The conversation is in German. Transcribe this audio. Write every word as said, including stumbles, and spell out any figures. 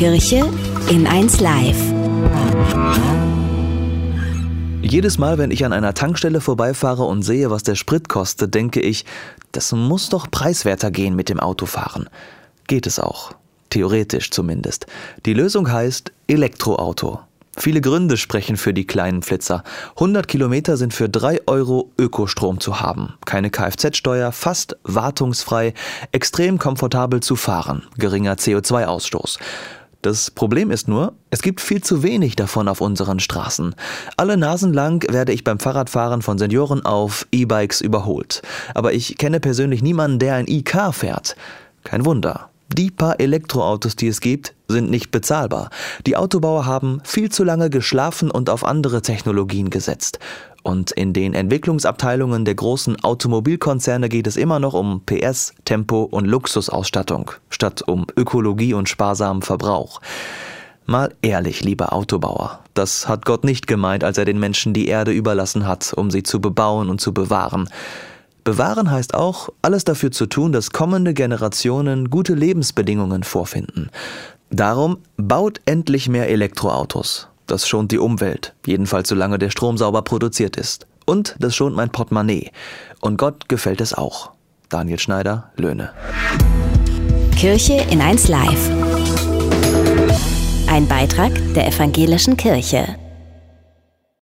Kirche in eins Live. Jedes Mal, wenn ich an einer Tankstelle vorbeifahre und sehe, was der Sprit kostet, denke ich, das muss doch preiswerter gehen mit dem Autofahren. Geht es auch. Theoretisch zumindest. Die Lösung heißt Elektroauto. Viele Gründe sprechen für die kleinen Flitzer. hundert Kilometer sind für drei Euro Ökostrom zu haben. Keine Kfz-Steuer, fast wartungsfrei, extrem komfortabel zu fahren, geringer C O zwei Ausstoß. Das Problem ist nur, es gibt viel zu wenig davon auf unseren Straßen. Alle Nasen lang werde ich beim Fahrradfahren von Senioren auf E-Bikes überholt. Aber ich kenne persönlich niemanden, der ein E-Car fährt. Kein Wunder. Die paar Elektroautos, die es gibt, sind nicht bezahlbar. Die Autobauer haben viel zu lange geschlafen und auf andere Technologien gesetzt. Und in den Entwicklungsabteilungen der großen Automobilkonzerne geht es immer noch um P S, Tempo und Luxusausstattung, statt um Ökologie und sparsamen Verbrauch. Mal ehrlich, lieber Autobauer, das hat Gott nicht gemeint, als er den Menschen die Erde überlassen hat, um sie zu bebauen und zu bewahren. Bewahren heißt auch, alles dafür zu tun, dass kommende Generationen gute Lebensbedingungen vorfinden. Darum baut endlich mehr Elektroautos. Das schont die Umwelt, jedenfalls solange der Strom sauber produziert ist. Und das schont mein Portemonnaie. Und Gott gefällt es auch. Daniel Schneider, Löhne. Kirche in eins Live. Ein Beitrag der Evangelischen Kirche.